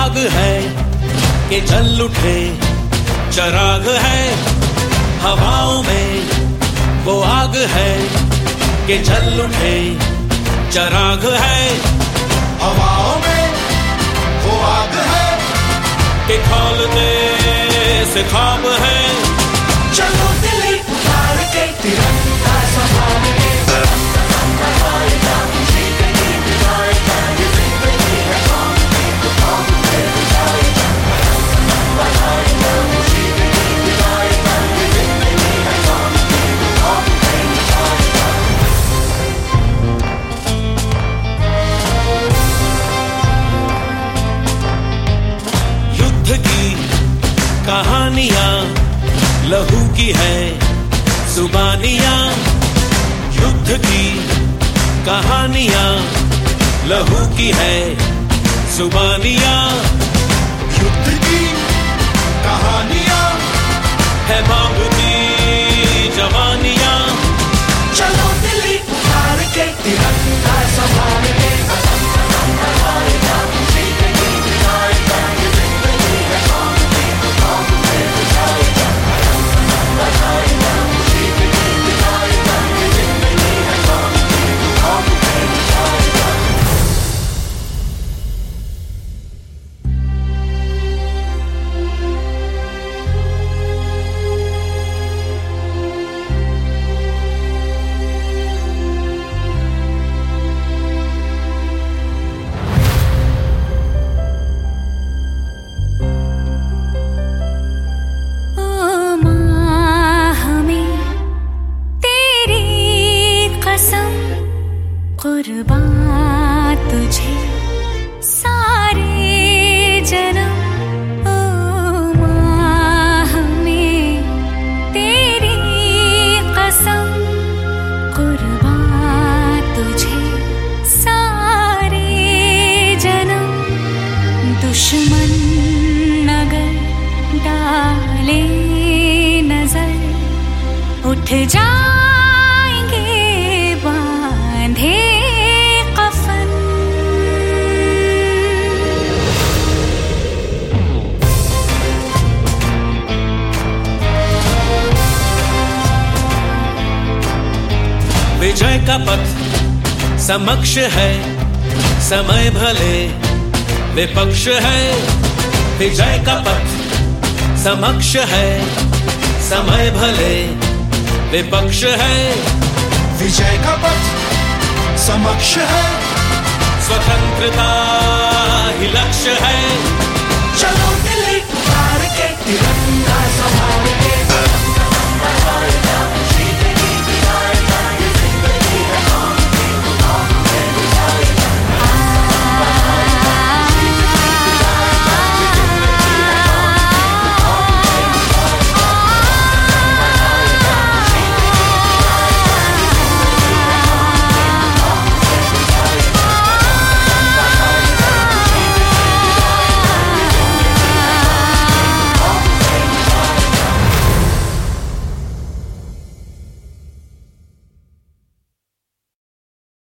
आग है कि जल उठे, चराग है हवाओं में। वो आग है कि जल उठे, चराग है हवाओं में। वो आग है कि खौलते से ख्वाब है। चलो दिली उतार के तिरंगा संभाल के कहानियां लहू की है जुबानियां। युद्ध की कहानियां लहू की है जुबानियां। युद्ध की कहानियां है मांगती जवानियां। चलो दिली उतार के तिरंगा संभाल के कुर्बान तुझे सारे जन्म। ओ माँ हमें तेरी कसम, कुर्बान तुझे सारे जन्म। दुश्मन अगर डाले नजर, उठ जाएंगे बांधे विजय का पथ समक्ष है, समय भले विपक्ष है। विजय का पथ समक्ष है, समय भले विपक्ष है। विजय का पथ समक्ष है, स्वतंत्रता ही लक्ष्य है। चलो दिली उतार के तिरंगा संभाल के